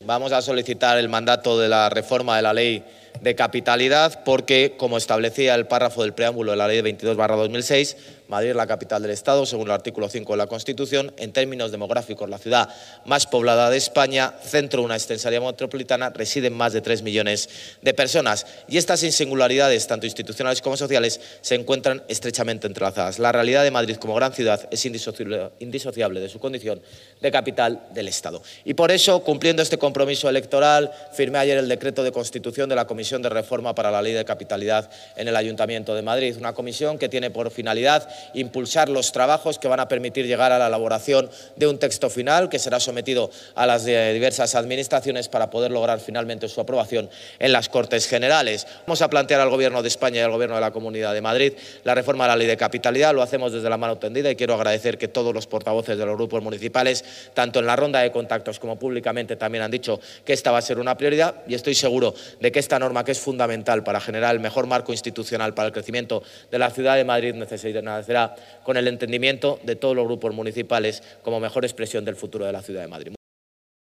Vamos a solicitar el mandato de la reforma de la Ley de Capitalidad porque, como establecía el párrafo del preámbulo de la Ley 22/2006, Madrid es la capital del Estado, según el artículo 5 de la Constitución. En términos demográficos, la ciudad más poblada de España, centro de una extensa área metropolitana, residen más de 3 millones de personas. Y estas singularidades, tanto institucionales como sociales, se encuentran estrechamente entrelazadas. La realidad de Madrid como gran ciudad es indisociable de su condición de capital del Estado. Y por eso, cumpliendo este compromiso electoral, firmé ayer el decreto de constitución de la Comisión de Reforma para la Ley de Capitalidad en el Ayuntamiento de Madrid. Una comisión que tiene por finalidad impulsar los trabajos que van a permitir llegar a la elaboración de un texto final que será sometido a las diversas administraciones para poder lograr finalmente su aprobación en las Cortes Generales. Vamos a plantear al Gobierno de España y al Gobierno de la Comunidad de Madrid la reforma de la Ley de Capitalidad. Lo hacemos desde la mano tendida y quiero agradecer que todos los portavoces de los grupos municipales, tanto en la ronda de contactos como públicamente, también han dicho que esta va a ser una prioridad, y estoy seguro de que esta norma, que es fundamental para generar el mejor marco institucional para el crecimiento de la ciudad de Madrid, nacerá con el entendimiento de todos los grupos municipales como mejor expresión del futuro de la ciudad de Madrid.